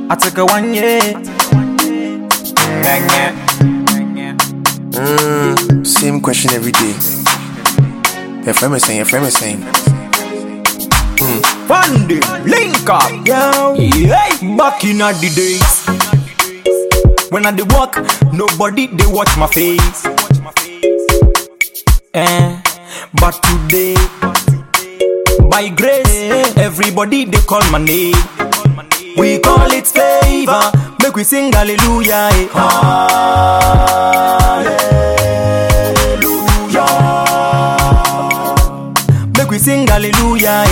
I took a 1 year. Same question every day. Your friend is saying. One day, link up, yo. Yeah. Back in the days, when I dey walk, nobody they watch my face. But today, by grace, everybody they call my name. We call it favor. Make we sing hallelujah. Hallelujah. Make we sing hallelujah.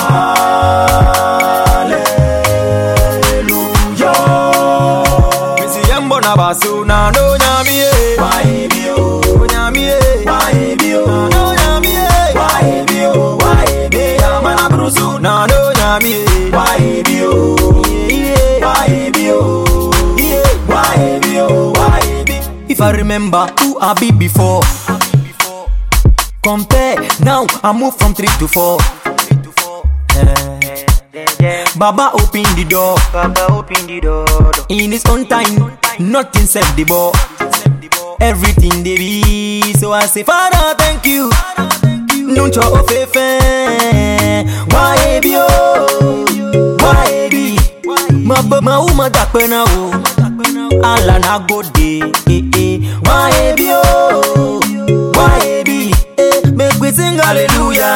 Hallelujah. We see yambo na basu na no nyami. Why be you? Nyami. Why be you? No nyami. Why be you? Why be amana brusu na no nyami. Why be you? If I remember who I be before, compare now I move from 3 to 4. Baba open the door. In his own time, nothing set the ball. Everything they be, so I say Father thank you. Don't you ofefe? Why be oh? Why be? Ma uma dakpena o. Allah na go day. Why be oh? Why be? Make we sing hallelujah.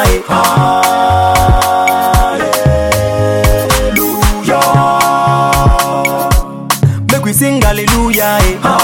Hallelujah. Make we sing hallelujah.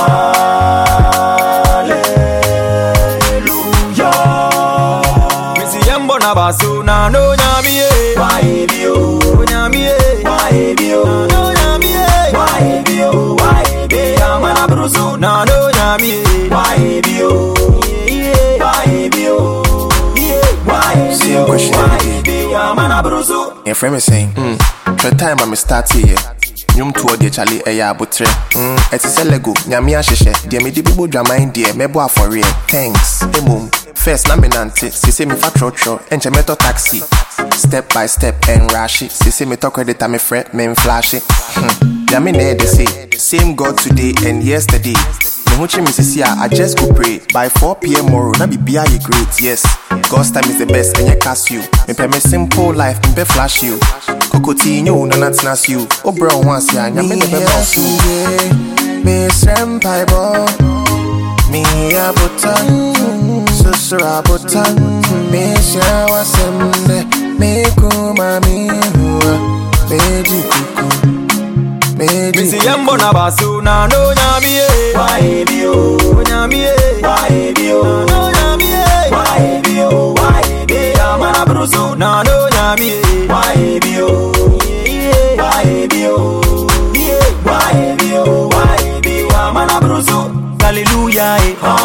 Hallelujah. We see yambo na basu na no nyami. Why be oh? Nyami. Why be oh? No nyami. Why be oh? Why be amana brusu na no nyami. Why be oh? Why be oh? Why be oh? Why be amana brusu? Your friend is saying, the time I'm start here. Nyum tuo de chale eya abotre. Etise lego nyame ahyehe. De me de bibo dwaman de mebo afore. Thanks. Emum. First na menante, sisi me fa trotro, enche meto taxi. Step by step and rash it. Sisi me to credit me fret, me flash it. Nyame na dey say, same God today and yesterday. Me huchi me sisi I just go pray. By 4 p.m. tomorrow, na bibia ye great. Yes, God's time is the best and ye cast you. Me pe me simple life, me pe flash you. Kokotinho na natnas you. O bro once ya nyame ne be boss you. Me senpai bo. Me abutan. Susura butan. Me shawa semde. Me kuma mi huwa. Meji kuku. Me see yambo na basu na no nyami. Why be you? Nyami. Why be you? No nyami. Why be you? Why be amana brusu na no nyami. Why be you? Why be you? Why be you? Why be amana brusu? Hallelujah.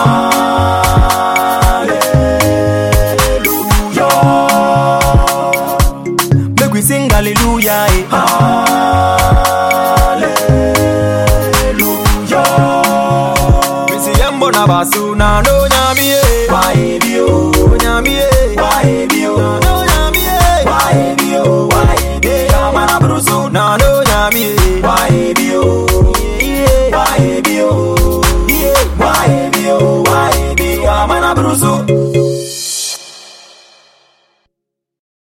Hallelujah. Make we sing hallelujah. Basu na no nyami. Why be you? Nyami. Why be you?